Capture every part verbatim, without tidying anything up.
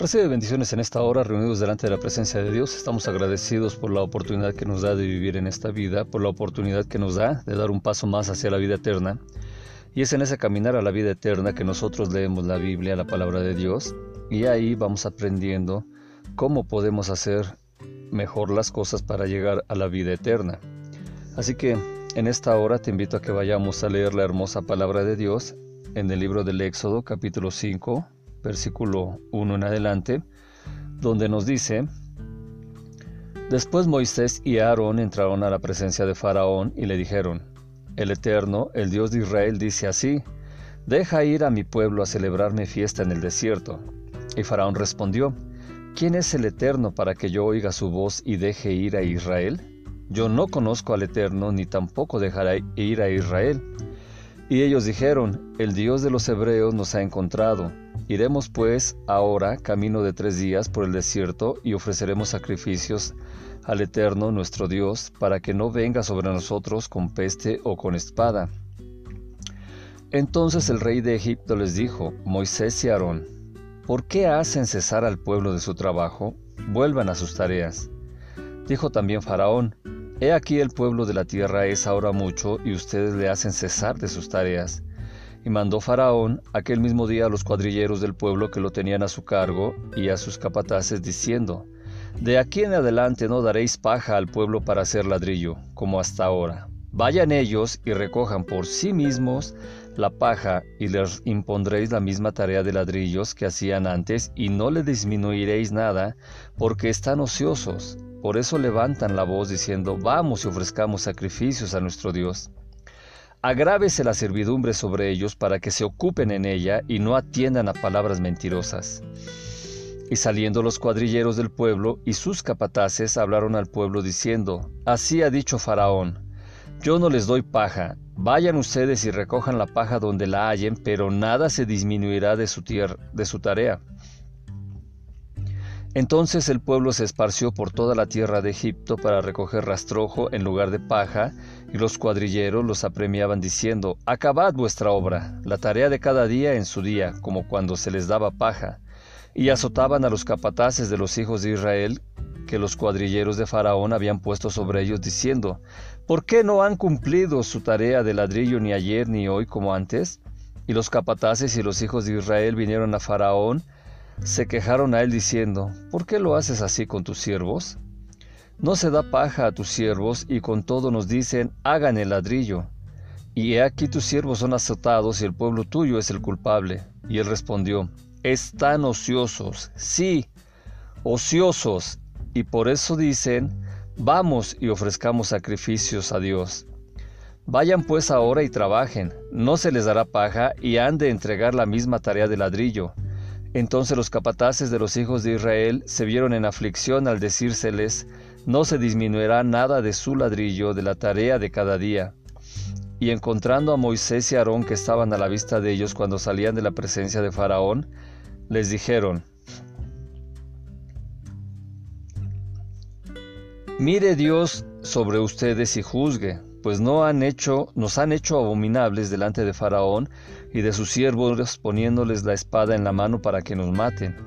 Recibe bendiciones en esta hora, reunidos delante de la presencia de Dios. Estamos agradecidos por la oportunidad que nos da de vivir en esta vida, por la oportunidad que nos da de dar un paso más hacia la vida eterna. Y es en ese caminar a la vida eterna que nosotros leemos la Biblia, la palabra de Dios, y ahí vamos aprendiendo cómo podemos hacer mejor las cosas para llegar a la vida eterna. Así que en esta hora te invito a que vayamos a leer la hermosa palabra de Dios en el libro del Éxodo, capítulo cinco, versículo uno en adelante, donde nos dice: Después Moisés y Aarón entraron a la presencia de Faraón y le dijeron: El Eterno, el Dios de Israel, dice así: Deja ir a mi pueblo a celebrar mi fiesta en el desierto. Y Faraón respondió: ¿Quién es el Eterno para que yo oiga su voz y deje ir a Israel? Yo no conozco al Eterno, ni tampoco dejaré ir a Israel. Y ellos dijeron: El Dios de los hebreos nos ha encontrado. Iremos pues ahora camino de tres días por el desierto y ofreceremos sacrificios al Eterno nuestro Dios, para que no venga sobre nosotros con peste o con espada. Entonces el rey de Egipto les dijo: Moisés y Aarón, ¿por qué hacen cesar al pueblo de su trabajo? Vuelvan a sus tareas. Dijo también Faraón: He aquí el pueblo de la tierra es ahora mucho, y ustedes le hacen cesar de sus tareas. Y mandó Faraón aquel mismo día a los cuadrilleros del pueblo que lo tenían a su cargo y a sus capataces, diciendo: De aquí en adelante no daréis paja al pueblo para hacer ladrillo, como hasta ahora. Vayan ellos y recojan por sí mismos la paja, y les impondréis la misma tarea de ladrillos que hacían antes, y no le disminuiréis nada, porque están ociosos. Por eso levantan la voz diciendo: Vamos y ofrezcamos sacrificios a nuestro Dios. Agrávese la servidumbre sobre ellos para que se ocupen en ella y no atiendan a palabras mentirosas. Y saliendo los cuadrilleros del pueblo y sus capataces hablaron al pueblo diciendo: Así ha dicho Faraón: Yo no les doy paja. Vayan ustedes y recojan la paja donde la hallen, pero nada se disminuirá de su tierra, de su tarea. Entonces el pueblo se esparció por toda la tierra de Egipto para recoger rastrojo en lugar de paja, y los cuadrilleros los apremiaban diciendo: Acabad vuestra obra, la tarea de cada día en su día, como cuando se les daba paja. Y azotaban a los capataces de los hijos de Israel, que los cuadrilleros de Faraón habían puesto sobre ellos, diciendo: ¿Por qué no han cumplido su tarea de ladrillo ni ayer ni hoy como antes? Y los capataces y los hijos de Israel vinieron a Faraón, se quejaron a él diciendo: ¿Por qué lo haces así con tus siervos? No se da paja a tus siervos, y con todo nos dicen: hagan el ladrillo. Y he aquí tus siervos son azotados, y el pueblo tuyo es el culpable. Y él respondió: Están ociosos, sí, ociosos, y por eso dicen: Vamos y ofrezcamos sacrificios a Dios. Vayan pues ahora y trabajen, no se les dará paja, y han de entregar la misma tarea de ladrillo. Entonces los capataces de los hijos de Israel se vieron en aflicción al decírseles: No se disminuirá nada de su ladrillo, de la tarea de cada día. Y encontrando a Moisés y Aarón, que estaban a la vista de ellos cuando salían de la presencia de Faraón, les dijeron: Mire Dios sobre ustedes y juzgue, pues no han hecho, nos han hecho abominables delante de Faraón y de sus siervos, poniéndoles la espada en la mano para que nos maten.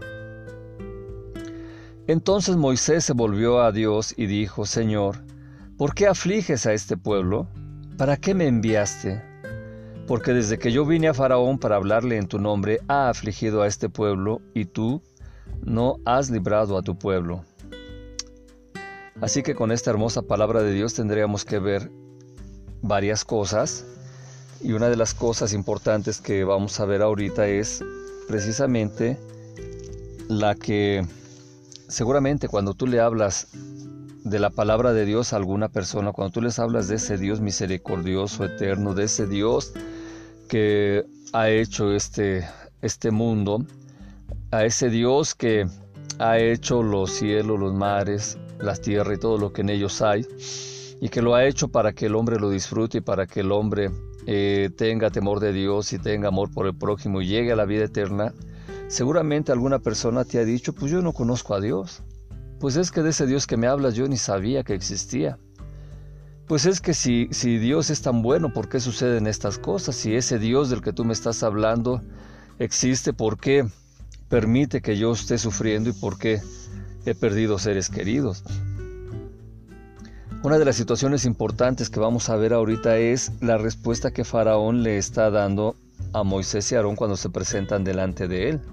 Entonces Moisés se volvió a Dios y dijo: Señor, ¿por qué afliges a este pueblo? ¿Para qué me enviaste? Porque desde que yo vine a Faraón para hablarle en tu nombre, ha afligido a este pueblo, y tú no has librado a tu pueblo. Así que con esta hermosa palabra de Dios tendríamos que ver varias cosas, y una de las cosas importantes que vamos a ver ahorita es precisamente la que seguramente cuando tú le hablas de la palabra de Dios a alguna persona, cuando tú les hablas de ese Dios misericordioso, eterno, de ese Dios que ha hecho este, este mundo, a ese Dios que ha hecho los cielos, los mares, la tierra y todo lo que en ellos hay, y que lo ha hecho para que el hombre lo disfrute y para que el hombre eh, tenga temor de Dios y tenga amor por el prójimo y llegue a la vida eterna. Seguramente alguna persona te ha dicho: pues yo no conozco a Dios, pues es que de ese Dios que me hablas yo ni sabía que existía. Pues es que si, si Dios es tan bueno, ¿por qué suceden estas cosas? Si ese Dios del que tú me estás hablando existe, ¿por qué permite que yo esté sufriendo y por qué he perdido seres queridos? Una de las situaciones importantes que vamos a ver ahorita es la respuesta que Faraón le está dando a Moisés y Aarón cuando se presentan delante de él.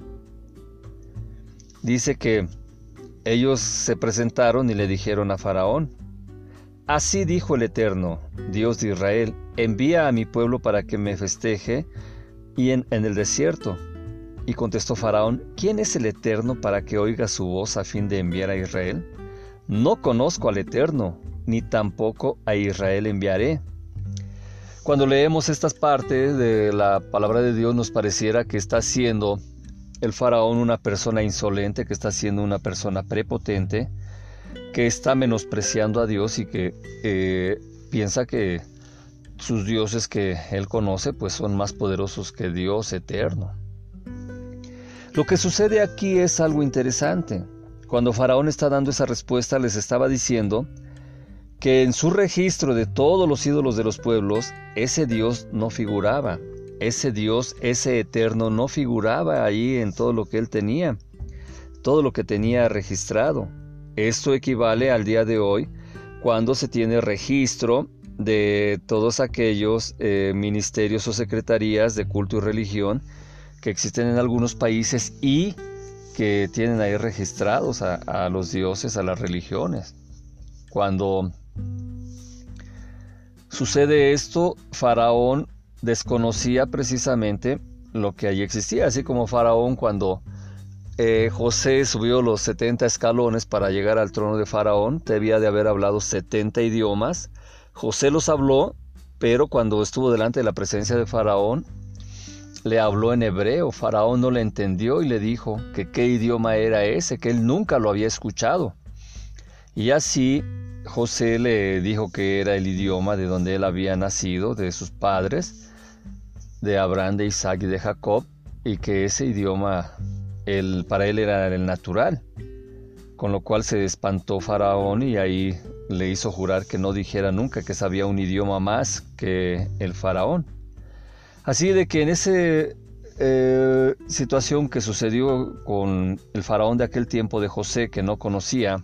Dice que ellos se presentaron y le dijeron a Faraón: así dijo el Eterno, Dios de Israel, envía a mi pueblo para que me festeje y en, en el desierto. Y contestó Faraón: ¿quién es el Eterno para que oiga su voz a fin de enviar a Israel? No conozco al Eterno, ni tampoco a Israel enviaré. Cuando leemos estas partes de la palabra de Dios, nos pareciera que está siendo el Faraón una persona insolente, que está siendo una persona prepotente, que está menospreciando a Dios y que eh, piensa que sus dioses que él conoce pues son más poderosos que Dios eterno. Lo que sucede aquí es algo interesante. Cuando Faraón está dando esa respuesta, les estaba diciendo que en su registro de todos los ídolos de los pueblos, ese Dios no figuraba. Ese Dios, ese eterno, no figuraba ahí en todo lo que él tenía, todo lo que tenía registrado. Esto equivale al día de hoy, cuando se tiene registro de todos aquellos eh, ministerios o secretarías de culto y religión que existen en algunos países y que tienen ahí registrados a, a los dioses, a las religiones. Cuando sucede esto, Faraón desconocía precisamente lo que allí existía, así como Faraón cuando eh, José subió los setenta escalones para llegar al trono de Faraón, debía de haber hablado setenta idiomas. José los habló, pero cuando estuvo delante de la presencia de Faraón, le habló en hebreo. Faraón no le entendió y le dijo que qué idioma era ese, que él nunca lo había escuchado. Y así José le dijo que era el idioma de donde él había nacido, de sus padres, de Abraham, de Isaac y de Jacob, y que ese idioma él, para él era el natural. Con lo cual se espantó Faraón y ahí le hizo jurar que no dijera nunca que sabía un idioma más que el Faraón. Así de que en esa eh, situación que sucedió con el Faraón de aquel tiempo de José, que no conocía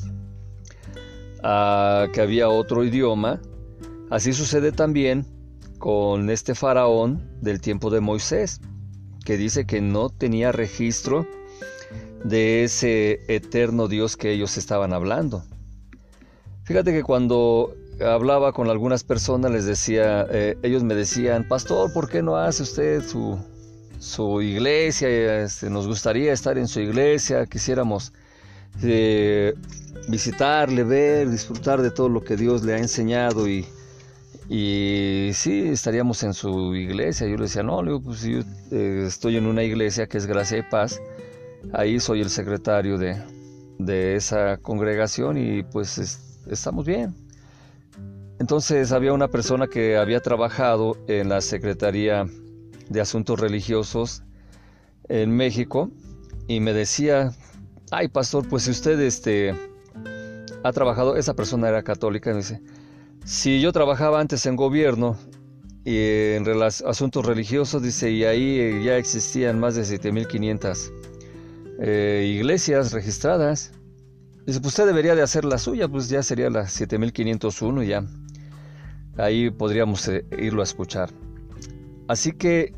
a, que había otro idioma, así sucede también con este Faraón del tiempo de Moisés, que dice que no tenía registro de ese eterno Dios que ellos estaban hablando. Fíjate que cuando hablaba con algunas personas les decía, eh, ellos me decían: pastor, ¿por qué no hace usted su, su iglesia? Este, nos gustaría estar en su iglesia, quisiéramos eh, visitarle, ver, disfrutar de todo lo que Dios le ha enseñado y, y sí, estaríamos en su iglesia. Yo le decía: no, le digo, pues yo eh, estoy en una iglesia que es Gracia y Paz. Ahí soy el secretario de, de esa congregación y pues es, estamos bien. Entonces había una persona que había trabajado en la Secretaría de Asuntos Religiosos en México y me decía: ay, pastor, pues si usted este, ha trabajado, esa persona era católica, y me dice: si yo trabajaba antes en gobierno y en asuntos religiosos, dice, y ahí ya existían más de siete mil quinientas Eh, iglesias registradas. Dice: pues usted debería de hacer la suya, pues ya sería la siete mil quinientos uno y ya ahí podríamos eh, irlo a escuchar. Así que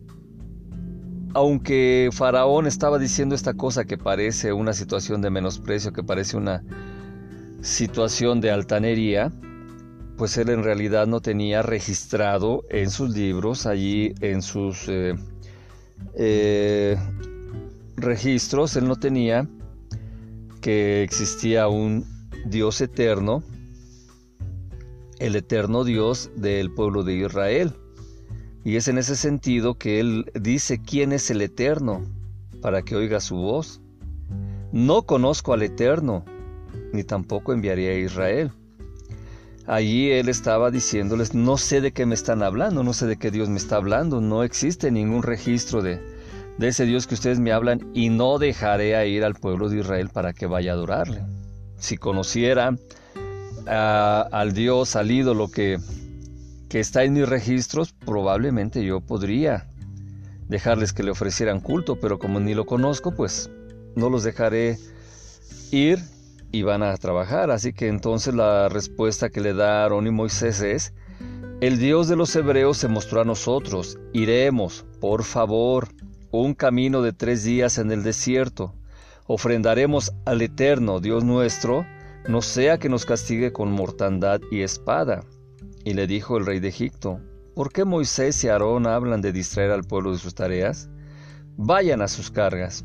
aunque Faraón estaba diciendo esta cosa que parece una situación de menosprecio, que parece una situación de altanería, pues él en realidad no tenía registrado en sus libros, allí en sus eh, eh, registros, él no tenía que existía un Dios eterno, el eterno Dios del pueblo de Israel. Y es en ese sentido que él dice: ¿quién es el eterno para que oiga su voz? No conozco al eterno, ni tampoco enviaré a Israel. Allí él estaba diciéndoles: no sé de qué me están hablando, no sé de qué Dios me está hablando, no existe ningún registro de de ese Dios que ustedes me hablan, y no dejaré a ir al pueblo de Israel para que vaya a adorarle. Si conociera a, al Dios, al ídolo que, que está en mis registros, probablemente yo podría dejarles que le ofrecieran culto, pero como ni lo conozco, pues no los dejaré ir y van a trabajar. Así que entonces la respuesta que le da Aarón y Moisés es: el Dios de los hebreos se mostró a nosotros, iremos, por favor, un camino de tres días en el desierto, ofrendaremos al Eterno, Dios nuestro, no sea que nos castigue con mortandad y espada. Y le dijo el rey de Egipto: ¿por qué Moisés y Aarón hablan de distraer al pueblo de sus tareas? Vayan a sus cargas.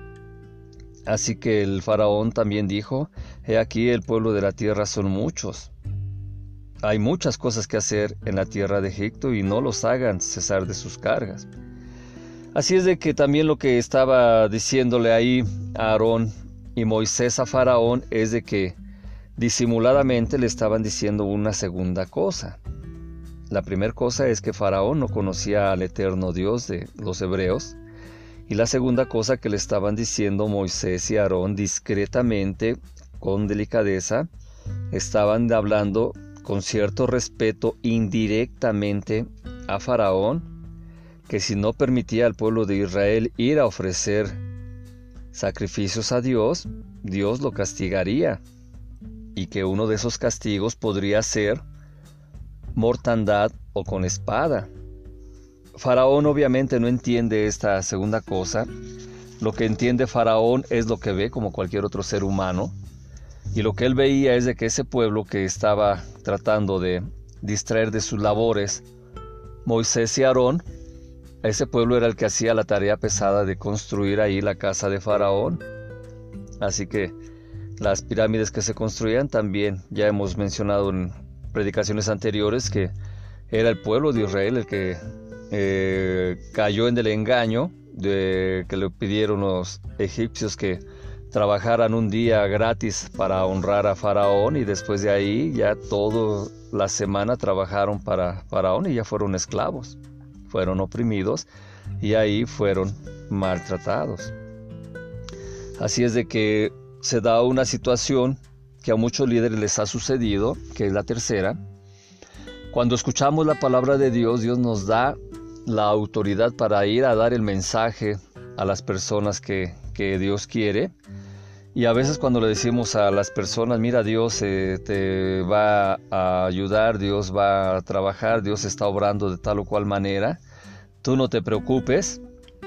Así que el faraón también dijo: he aquí el pueblo de la tierra son muchos. Hay muchas cosas que hacer en la tierra de Egipto y no los hagan cesar de sus cargas. Así es de que también lo que estaba diciéndole ahí a Aarón y Moisés a Faraón es de que disimuladamente le estaban diciendo una segunda cosa. La primera cosa es que Faraón no conocía al eterno Dios de los hebreos. Y la segunda cosa que le estaban diciendo Moisés y Aarón discretamente, con delicadeza, estaban hablando con cierto respeto indirectamente a Faraón, que si no permitía al pueblo de Israel ir a ofrecer sacrificios a Dios, Dios lo castigaría, y que uno de esos castigos podría ser mortandad o con espada. Faraón obviamente no entiende esta segunda cosa. Lo que entiende Faraón es lo que ve como cualquier otro ser humano. Y lo que él veía es de que ese pueblo que estaba tratando de distraer de sus labores Moisés y Aarón, ese pueblo era el que hacía la tarea pesada de construir ahí la casa de Faraón. Así que las pirámides que se construían también, ya hemos mencionado en predicaciones anteriores, que era el pueblo de Israel el que eh, cayó en el engaño de que le pidieron los egipcios que trabajaran un día gratis para honrar a Faraón, y después de ahí ya toda la semana trabajaron para Faraón y ya fueron esclavos, fueron oprimidos y ahí fueron maltratados. Así es de que se da una situación que a muchos líderes les ha sucedido, que es la tercera. Cuando escuchamos la palabra de Dios, Dios nos da la autoridad para ir a dar el mensaje a las personas que, que Dios quiere. Y a veces cuando le decimos a las personas: mira, Dios eh, te va a ayudar, Dios va a trabajar, Dios está obrando de tal o cual manera, tú no te preocupes.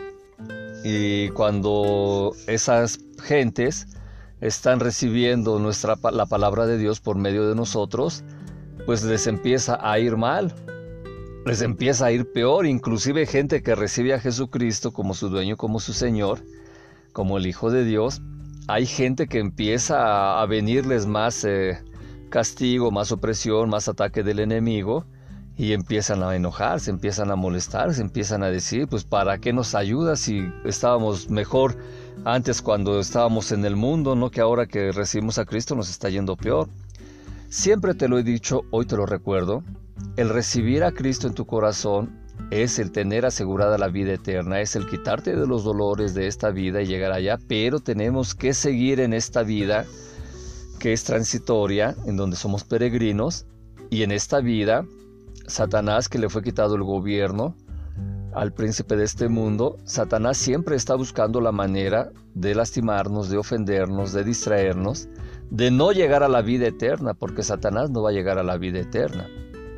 Y cuando esas gentes están recibiendo nuestra, la palabra de Dios por medio de nosotros, pues les empieza a ir mal, les empieza a ir peor. Inclusive gente que recibe a Jesucristo como su dueño, como su Señor, como el Hijo de Dios, hay gente que empieza a venirles más eh, castigo, más opresión, más ataque del enemigo, y empiezan a enojarse, empiezan a molestarse, empiezan a decir: pues ¿para qué nos ayudas si estábamos mejor antes cuando estábamos en el mundo, no que ahora que recibimos a Cristo nos está yendo peor? Siempre te lo he dicho, hoy te lo recuerdo: el recibir a Cristo en tu corazón es el tener asegurada la vida eterna, es el quitarte de los dolores de esta vida y llegar allá, pero tenemos que seguir en esta vida que es transitoria, en donde somos peregrinos, y en esta vida, Satanás, que le fue quitado el gobierno al príncipe de este mundo, Satanás siempre está buscando la manera de lastimarnos, de ofendernos, de distraernos, de no llegar a la vida eterna, porque Satanás no va a llegar a la vida eterna.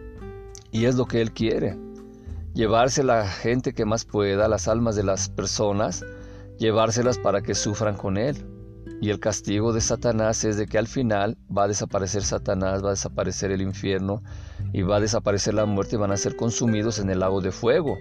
Y es lo que él quiere: llevarse la gente que más pueda, las almas de las personas, llevárselas para que sufran con él. Y el castigo de Satanás es de que al final va a desaparecer Satanás, va a desaparecer el infierno y va a desaparecer la muerte, y van a ser consumidos en el lago de fuego.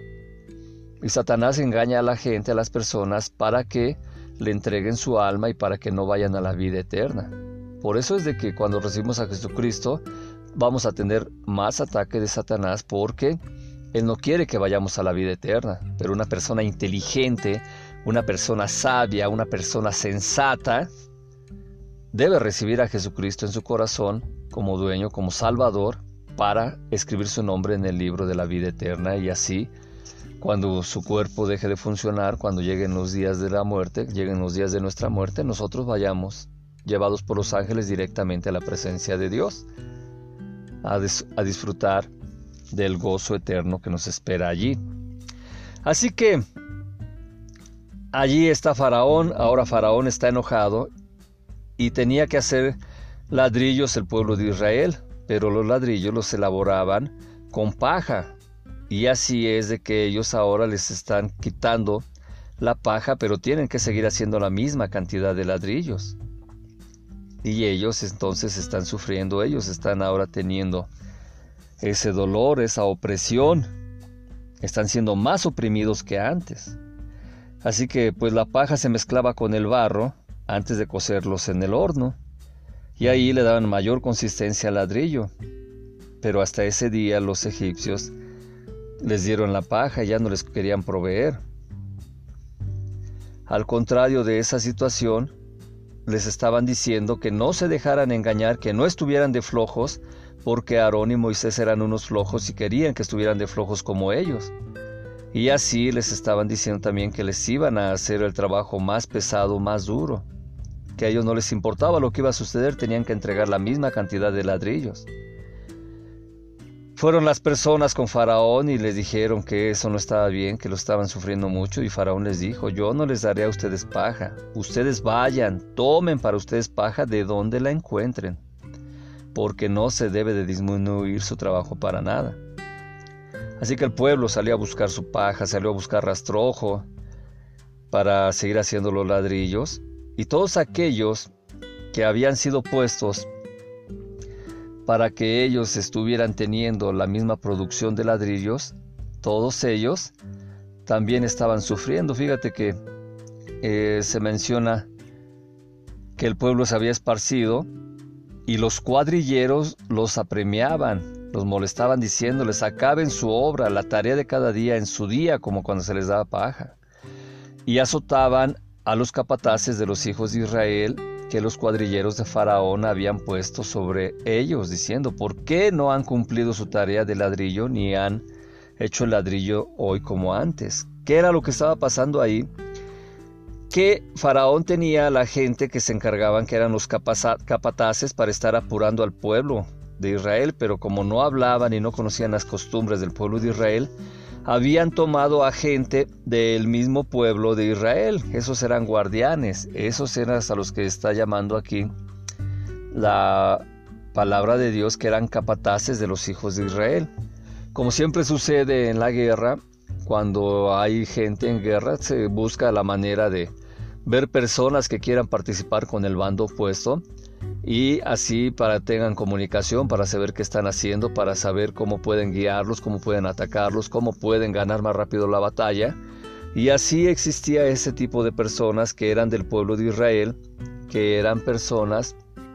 Y Satanás engaña a la gente, a las personas, para que le entreguen su alma y para que no vayan a la vida eterna. Por eso es de que cuando recibimos a Jesucristo vamos a tener más ataque de Satanás, porque Él no quiere que vayamos a la vida eterna. Pero una persona inteligente, una persona sabia, una persona sensata, debe recibir a Jesucristo en su corazón como dueño, como Salvador, para escribir su nombre en el libro de la vida eterna. Y así, cuando su cuerpo deje de funcionar, cuando lleguen los días de la muerte, lleguen los días de nuestra muerte, nosotros vayamos llevados por los ángeles directamente a la presencia de Dios, a, dis- a disfrutar del gozo eterno que nos espera allí. Así que allí está Faraón. Ahora Faraón está enojado y tenía que hacer ladrillos el pueblo de Israel, pero los ladrillos los elaboraban con paja. Y así es de que ellos ahora les están quitando la paja, pero tienen que seguir haciendo la misma cantidad de ladrillos. Y ellos entonces están sufriendo, ellos están ahora teniendo ese dolor, esa opresión. Están siendo más oprimidos que antes. Así que pues la paja se mezclaba con el barro antes de cocerlos en el horno. Y ahí le daban mayor consistencia al ladrillo. Pero hasta ese día los egipcios les dieron la paja y ya no les querían proveer. Al contrario de esa situación, les estaban diciendo que no se dejaran engañar, que no estuvieran de flojos, porque Aarón y Moisés eran unos flojos y querían que estuvieran de flojos como ellos. Y así les estaban diciendo también que les iban a hacer el trabajo más pesado, más duro, que a ellos no les importaba lo que iba a suceder, tenían que entregar la misma cantidad de ladrillos. Fueron las personas con Faraón y les dijeron que eso no estaba bien, que lo estaban sufriendo mucho, y Faraón les dijo: yo no les daré a ustedes paja, ustedes vayan, tomen para ustedes paja de donde la encuentren, porque no se debe de disminuir su trabajo para nada. Así que el pueblo salió a buscar su paja, salió a buscar rastrojo para seguir haciendo los ladrillos, y todos aquellos que habían sido puestos para que ellos estuvieran teniendo la misma producción de ladrillos, todos ellos también estaban sufriendo. Fíjate que eh, se menciona que el pueblo se había esparcido y los cuadrilleros los apremiaban, los molestaban diciéndoles: acaben su obra, la tarea de cada día en su día, como cuando se les daba paja. Y azotaban a los capataces de los hijos de Israel que los cuadrilleros de Faraón habían puesto sobre ellos, diciendo: ¿por qué no han cumplido su tarea de ladrillo ni han hecho el ladrillo hoy como antes? ¿Qué era lo que estaba pasando ahí? Que Faraón tenía a la gente que se encargaban, que eran los capataces, para estar apurando al pueblo de Israel, pero como no hablaban y no conocían las costumbres del pueblo de Israel, habían tomado a gente del mismo pueblo de Israel. Esos eran guardianes, esos eran a los que está llamando aquí la palabra de Dios, que eran capataces de los hijos de Israel. Como siempre sucede en la guerra, cuando hay gente en guerra, se busca la manera de ver personas que quieran participar con el bando opuesto, y así para tengan comunicación, para saber qué están haciendo, para saber cómo pueden guiarlos, cómo pueden atacarlos, cómo pueden ganar más rápido la batalla. Y así existía ese tipo de personas que eran del pueblo de Israel, que eran personas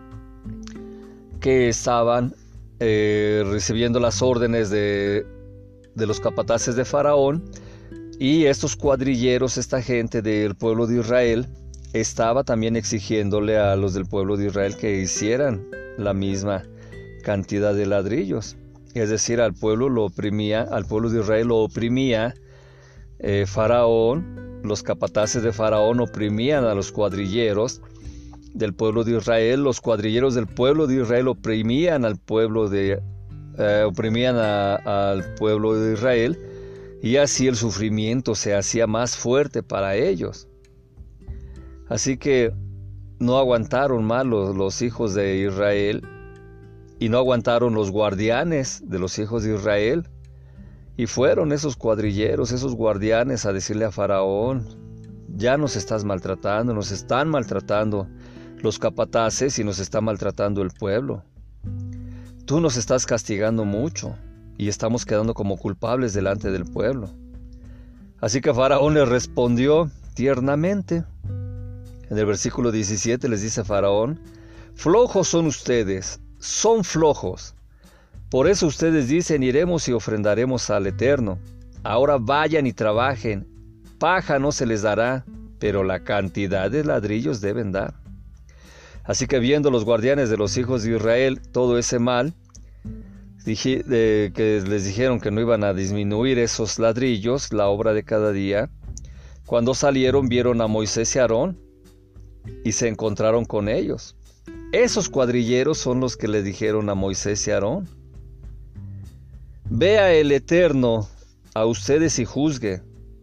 que estaban eh, recibiendo las órdenes de, de los capataces de Faraón, y estos cuadrilleros, esta gente del pueblo de Israel, estaba también exigiéndole a los del pueblo de Israel que hicieran la misma cantidad de ladrillos. Es decir, al pueblo lo oprimía, al pueblo de Israel lo oprimía eh, Faraón. Los capataces de Faraón oprimían a los cuadrilleros del pueblo de Israel. Los cuadrilleros del pueblo de Israel oprimían al pueblo de eh, oprimían a, al pueblo de Israel, y así el sufrimiento se hacía más fuerte para ellos. Así que no aguantaron más los, los hijos de Israel, y no aguantaron los guardianes de los hijos de Israel, y fueron esos cuadrilleros, esos guardianes, a decirle a Faraón: ya nos estás maltratando, nos están maltratando los capataces y nos está maltratando el pueblo. Tú nos estás castigando mucho y estamos quedando como culpables delante del pueblo. Así que Faraón les respondió tiernamente. En el versículo diecisiete les dice Faraón: flojos son ustedes, son flojos. Por eso ustedes dicen: iremos y ofrendaremos al Eterno. Ahora vayan y trabajen. Paja no se les dará, pero la cantidad de ladrillos deben dar. Así que viendo los guardianes de los hijos de Israel todo ese mal, dije, eh, que les dijeron que no iban a disminuir esos ladrillos, la obra de cada día, cuando salieron vieron a Moisés y Aarón, y se encontraron con ellos. Esos cuadrilleros son los que le dijeron a Moisés y Aarón: vea el Eterno a ustedes y juzgue,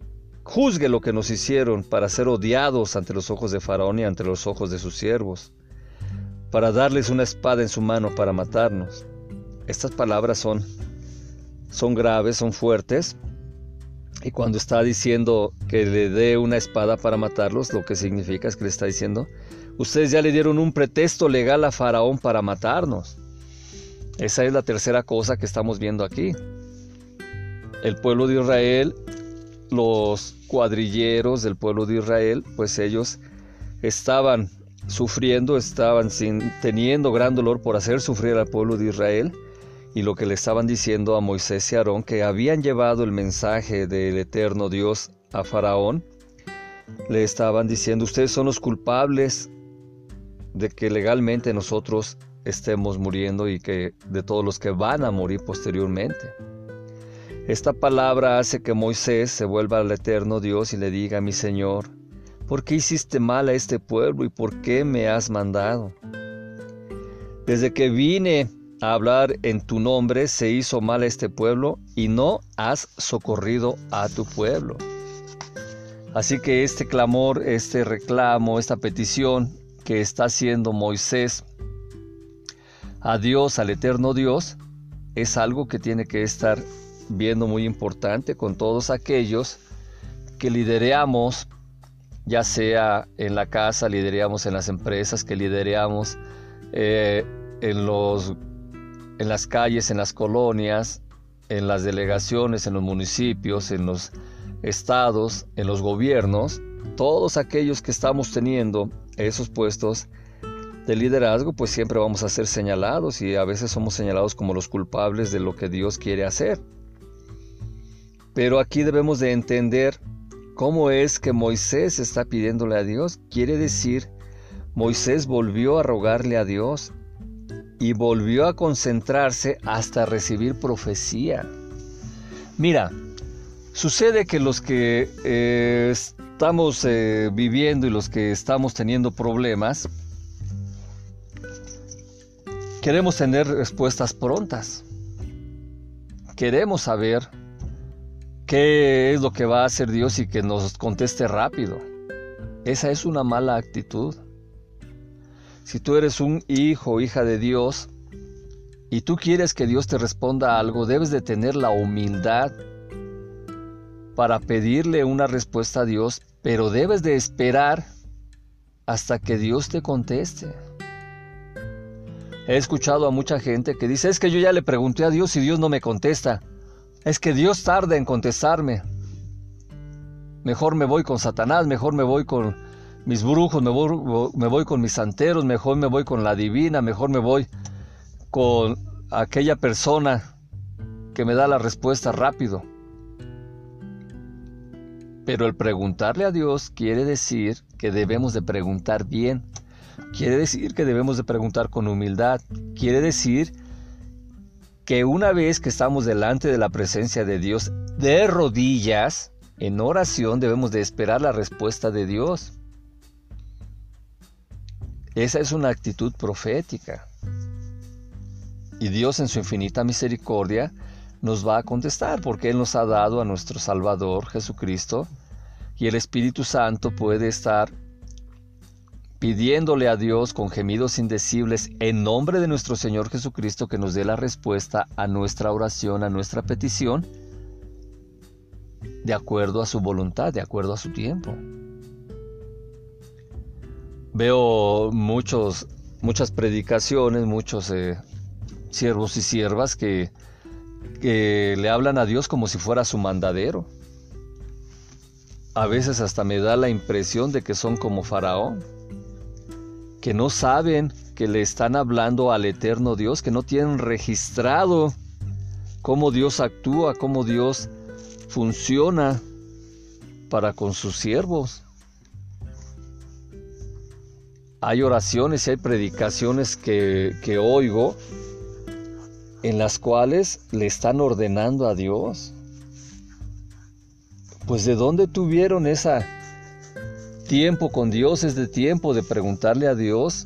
juzgue lo que nos hicieron para ser odiados ante los ojos de Faraón y ante los ojos de sus siervos, para darles una espada en su mano para matarnos. Estas palabras son, son graves, son fuertes, y cuando está diciendo que le dé una espada para matarlos, lo que significa es que le está diciendo, ustedes ya le dieron un pretexto legal a Faraón para matarnos. Esa es la tercera cosa que estamos viendo aquí. El pueblo de Israel, los cuadrilleros del pueblo de Israel, pues ellos estaban sufriendo, estaban sin, teniendo gran dolor por hacer sufrir al pueblo de Israel, y lo que le estaban diciendo a Moisés y Aarón, que habían llevado el mensaje del eterno Dios a Faraón, le estaban diciendo, ustedes son los culpables de que legalmente nosotros estemos muriendo y que de todos los que van a morir posteriormente. Esta palabra hace que Moisés se vuelva al eterno Dios y le diga, mi Señor, ¿por qué hiciste mal a este pueblo y por qué me has mandado? Desde que vine a hablar en tu nombre se hizo mal a este pueblo y no has socorrido a tu pueblo. Así que este clamor, este reclamo, esta petición que está haciendo Moisés a Dios, al eterno Dios, es algo que tiene que estar viendo muy importante con todos aquellos que lideramos, ya sea en la casa, lideramos en las empresas, que lideramos eh, en los en las calles, en las colonias, en las delegaciones, en los municipios, en los estados, en los gobiernos. Todos aquellos que estamos teniendo esos puestos de liderazgo, pues siempre vamos a ser señalados, y a veces somos señalados como los culpables de lo que Dios quiere hacer. Pero aquí debemos de entender cómo es que Moisés está pidiéndole a Dios. Quiere decir, Moisés volvió a rogarle a Dios y volvió a concentrarse hasta recibir profecía. Mira, sucede que los que eh, estamos eh, viviendo y los que estamos teniendo problemas, queremos tener respuestas prontas. Queremos saber qué es lo que va a hacer Dios y que nos conteste rápido. Esa es una mala actitud. Si tú eres un hijo o hija de Dios y tú quieres que Dios te responda algo, debes de tener la humildad para pedirle una respuesta a Dios, pero debes de esperar hasta que Dios te conteste. He escuchado a mucha gente que dice, es que yo ya le pregunté a Dios y Dios no me contesta. Es que Dios tarda en contestarme. Mejor me voy con Satanás, mejor me voy con mis brujos, me voy, me voy con mis santeros, mejor me voy con la divina, mejor me voy con aquella persona que me da la respuesta rápido. Pero el preguntarle a Dios quiere decir que debemos de preguntar bien. Quiere decir que debemos de preguntar con humildad. Quiere decir que una vez que estamos delante de la presencia de Dios, de rodillas, en oración, debemos de esperar la respuesta de Dios. Esa es una actitud profética. Y Dios en su infinita misericordia nos va a contestar, porque Él nos ha dado a nuestro Salvador Jesucristo, y el Espíritu Santo puede estar pidiéndole a Dios con gemidos indecibles en nombre de nuestro Señor Jesucristo que nos dé la respuesta a nuestra oración, a nuestra petición, de acuerdo a su voluntad, de acuerdo a su tiempo. Veo muchos, muchas predicaciones, muchos eh, siervos y siervas que, que le hablan a Dios como si fuera su mandadero. A veces hasta me da la impresión de que son como Faraón, que no saben que le están hablando al eterno Dios, que no tienen registrado cómo Dios actúa, cómo Dios funciona para con sus siervos. Hay oraciones y hay predicaciones que, que oigo en las cuales le están ordenando a Dios. Pues ¿de dónde tuvieron ese tiempo con Dios, ese tiempo de preguntarle a Dios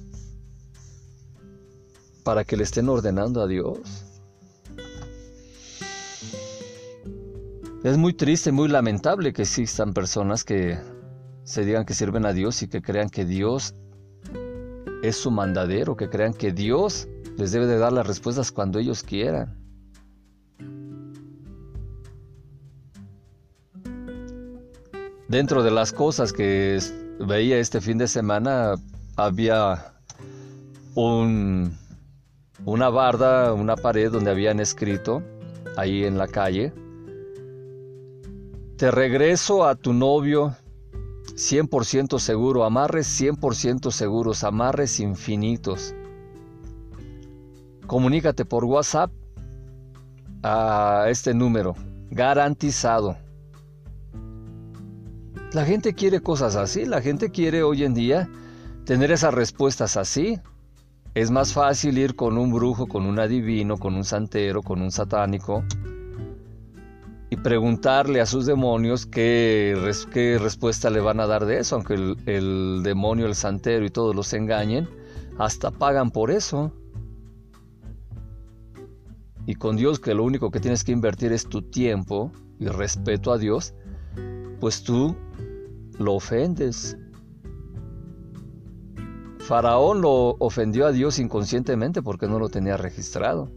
para que le estén ordenando a Dios? Es muy triste, muy lamentable que existan personas que se digan que sirven a Dios y que crean que Dios es su mandadero, que crean que Dios les debe de dar las respuestas cuando ellos quieran. Dentro de las cosas que veía este fin de semana, había un, una barda, una pared donde habían escrito, ahí en la calle: te regreso a tu novio cien por ciento seguro, amarres cien por ciento seguros, amarres infinitos. Comunícate por WhatsApp a este número, garantizado. La gente quiere cosas así, la gente quiere hoy en día tener esas respuestas así. Es más fácil ir con un brujo, con un adivino, con un santero, con un satánico y preguntarle a sus demonios qué, res, qué respuesta le van a dar de eso, aunque el, el demonio, el santero y todos los engañen, hasta pagan por eso. Y con Dios, que lo único que tienes que invertir es tu tiempo y respeto a Dios, pues tú lo ofendes. Faraón lo ofendió a Dios inconscientemente porque no lo tenía registrado.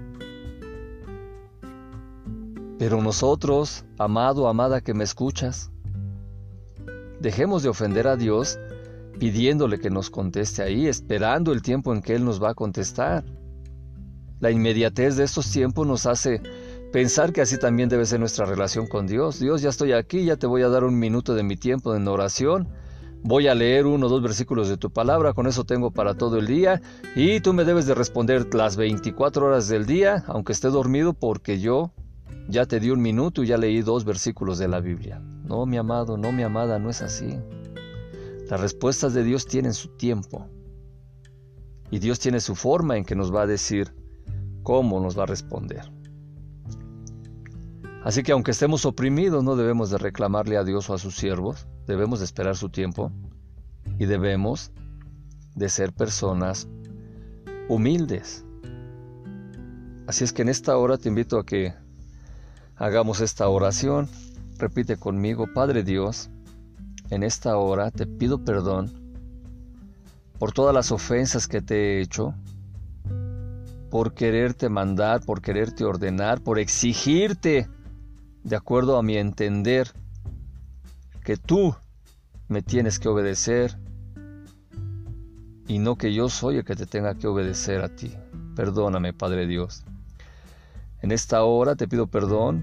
Pero nosotros, amado, amada que me escuchas, dejemos de ofender a Dios pidiéndole que nos conteste ahí, esperando el tiempo en que Él nos va a contestar. La inmediatez de estos tiempos nos hace pensar que así también debe ser nuestra relación con Dios. Dios, ya estoy aquí, ya te voy a dar un minuto de mi tiempo en oración, voy a leer uno o dos versículos de tu palabra, con eso tengo para todo el día, y tú me debes de responder las veinticuatro horas del día, aunque esté dormido, porque yo ya te di un minuto y ya leí dos versículos de la Biblia. No, mi amado, no, mi amada, no es así. Las respuestas de Dios tienen su tiempo, y Dios tiene su forma en que nos va a decir cómo nos va a responder. Así que aunque estemos oprimidos, no debemos de reclamarle a Dios o a sus siervos, debemos de esperar su tiempo y debemos de ser personas humildes. Así es que en esta hora te invito a que hagamos esta oración. Repite conmigo: Padre Dios, en esta hora te pido perdón por todas las ofensas que te he hecho, por quererte mandar, por quererte ordenar, por exigirte, de acuerdo a mi entender, que tú me tienes que obedecer y no que yo soy el que te tenga que obedecer a ti. Perdóname, Padre Dios. En esta hora te pido perdón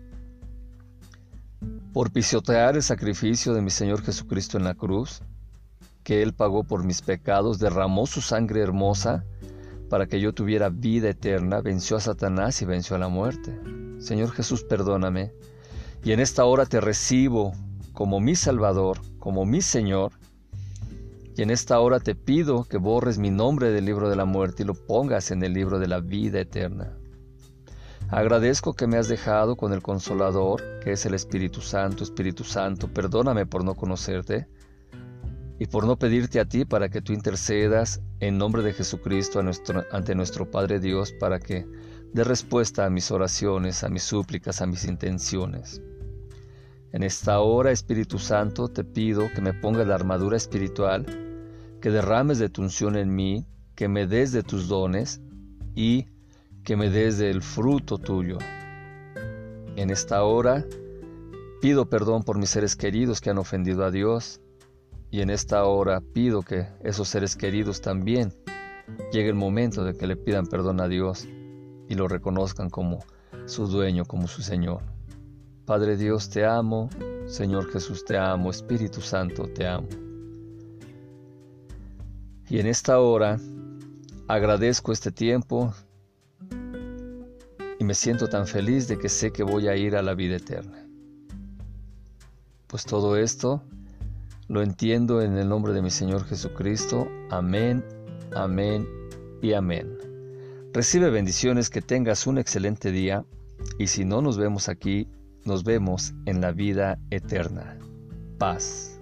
por pisotear el sacrificio de mi Señor Jesucristo en la cruz, que Él pagó por mis pecados, derramó su sangre hermosa para que yo tuviera vida eterna, venció a Satanás y venció a la muerte. Señor Jesús, perdóname, y en esta hora te recibo como mi Salvador, como mi Señor, y en esta hora te pido que borres mi nombre del libro de la muerte y lo pongas en el libro de la vida eterna. Agradezco que me has dejado con el Consolador, que es el Espíritu Santo. Espíritu Santo, perdóname por no conocerte y por no pedirte a ti para que tú intercedas en nombre de Jesucristo a nuestro, ante nuestro Padre Dios, para que dé respuesta a mis oraciones, a mis súplicas, a mis intenciones. En esta hora, Espíritu Santo, te pido que me pongas la armadura espiritual, que derrames de tu unción en mí, que me des de tus dones y que me des del fruto tuyo. En esta hora, pido perdón por mis seres queridos que han ofendido a Dios, y en esta hora pido que esos seres queridos también llegue el momento de que le pidan perdón a Dios y lo reconozcan como su dueño, como su Señor. Padre Dios, te amo. Señor Jesús, te amo. Espíritu Santo, te amo. Y en esta hora agradezco este tiempo y me siento tan feliz de que sé que voy a ir a la vida eterna. Pues todo esto lo entiendo en el nombre de mi Señor Jesucristo. Amén, amén y amén. Recibe bendiciones, que tengas un excelente día, y si no nos vemos aquí, nos vemos en la vida eterna. Paz.